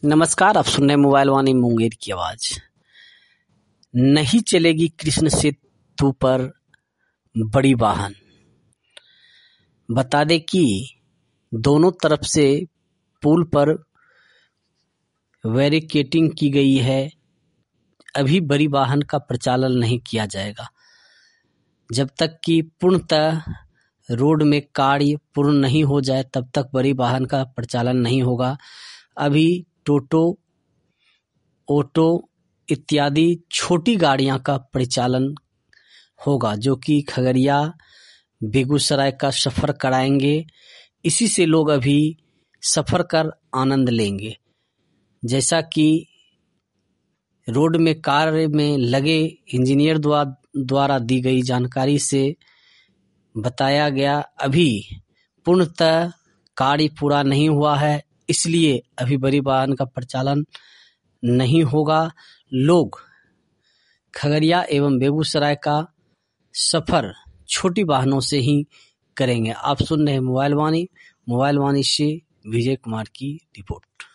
नमस्कार, आप सुन रहे हैं मोबाइल वाणी मुंगेर की आवाज। नहीं चलेगी कृष्ण सेतु पर बड़ी वाहन। बता दे कि दोनों तरफ से पुल पर बैरिकेडिंग की गई है। अभी बड़ी वाहन का प्रचालन नहीं किया जाएगा जब तक कि पूर्णतः रोड में कार्य पूर्ण नहीं हो जाए, तब तक बड़ी वाहन का प्रचालन नहीं होगा। अभी टोटो, ऑटो इत्यादि छोटी गाड़ियां का परिचालन होगा, जो कि खगड़िया बेगूसराय का सफर कराएंगे। इसी से लोग अभी सफर कर आनंद लेंगे। जैसा कि रोड में कार्य में लगे इंजीनियर द्वारा दी गई जानकारी से बताया गया, अभी पूर्णतः कार्य पूरा नहीं हुआ है, इसलिए अभी बड़ी वाहन का प्रचालन नहीं होगा। लोग खगड़िया एवं बेगूसराय का सफर छोटी वाहनों से ही करेंगे। आप सुन रहे हैं मोबाइल वाणी से विजय कुमार की रिपोर्ट।